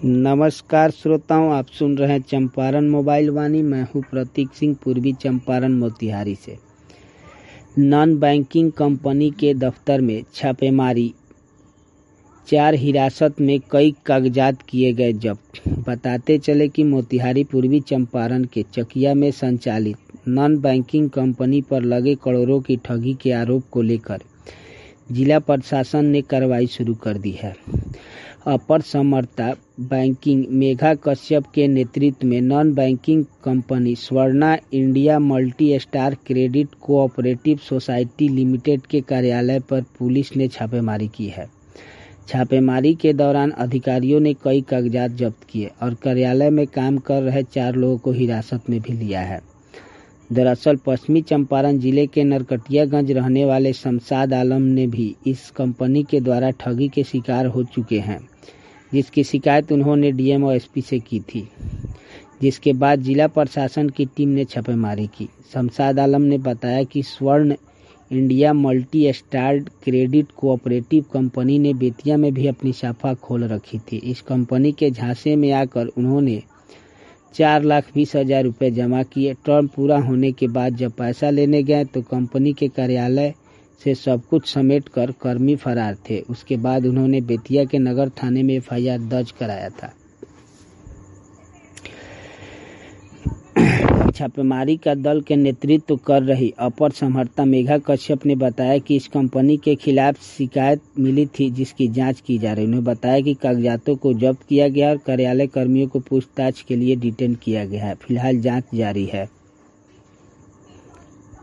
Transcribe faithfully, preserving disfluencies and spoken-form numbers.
नमस्कार श्रोताओं, आप सुन रहे हैं चंपारण मोबाइल वाणी। मैं हूं प्रतीक सिंह, पूर्वी चंपारण मोतिहारी से। नॉन बैंकिंग कंपनी के दफ्तर में छापेमारी, चार हिरासत में कई कागजात किए गए जब्त। बताते चले कि मोतिहारी पूर्वी चंपारण के चकिया में संचालित नॉन बैंकिंग कंपनी पर लगे करोड़ों की ठगी के आरोप को लेकर जिला प्रशासन ने कार्रवाई शुरू कर दी है। अपर समर्था बैंकिंग मेघा कश्यप के नेतृत्व में non banking company Swarna India multi star credit cooperative society limited के कार्यालय पर पुलिस ने छापेमारी की है। छापेमारी के दौरान अधिकारियों ने कई कागजात जब्त किए और कार्यालय में काम कर रहे चार लोगों को हिरासत में भी लिया है। दरअसल पश्चिमी चंपारण जिले के नरकटियागंज रहने वाले शमशाद आलम ने भी इस कंपनी के द्वारा ठगी के शिकार हो चुके हैं, जिसकी शिकायत उन्होंने डीएम और एसपी से की थी, जिसके बाद जिला प्रशासन की टीम ने छापेमारी की। शमशाद आलम ने बताया कि Swarn India multi star credit cooperative company ने बेतिया में भी अपनी शाखा खोल रखी थी। इस कंपनी के झांसे में आकर उन्होंने चार लाख बीस हजार रुपये जमा किए। टर्म पूरा होने के बाद जब पैसा लेने गए तो कंपनी के कार्यालय से सब कुछ समेट कर कर्मी फरार थे। उसके बाद उन्होंने बेतिया के नगर थाने में एफ आई आर दर्ज कराया था। छापेमारी का दल के नेतृत्व कर रही अपर समर्था मेघा कश्यप ने बताया कि इस कंपनी के खिलाफ शिकायत मिली थी, जिसकी जांच की जा रही है। उन्होंने बताया कि कागजातों को जब्त किया गया और कार्यालय कर्मियों को पूछताछ के लिए डिटेन किया गया है। फिलहाल जांच जारी है।